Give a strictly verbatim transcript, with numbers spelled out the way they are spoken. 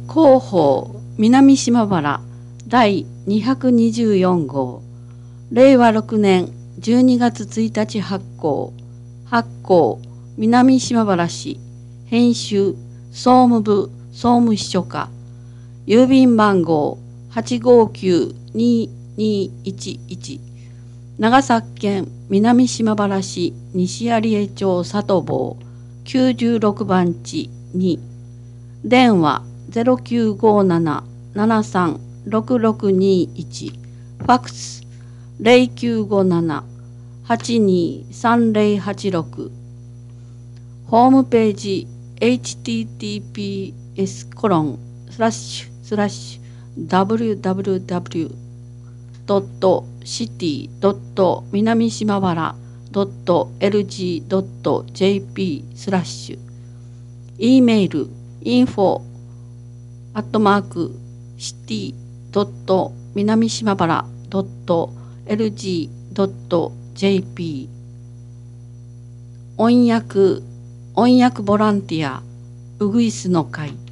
広報南島原第にひゃくにじゅうよん号れいわろくねんじゅうにがつついたち発行発行南島原市編集総務部総務秘書課郵便番号 はちごきゅうにーにーいちいち 長崎県南島原市西有江町里坊きゅうじゅうろくばん地に電話 ゼロきゅうごなな ななさん ろくろくにいち ファックス ゼロきゅうごなな はちにさんぜろはちろく ホームページ エイチティーティーピーエス コロンスラッシュスラッシュ ダブリューダブリューダブリュードットシティドット南島原ドットエルジードットジェーピースラッシュ E メール インフォ アットマークシティドット南島原ドットエルジードットジェーピー 翻訳翻訳ボランティアウグイスの会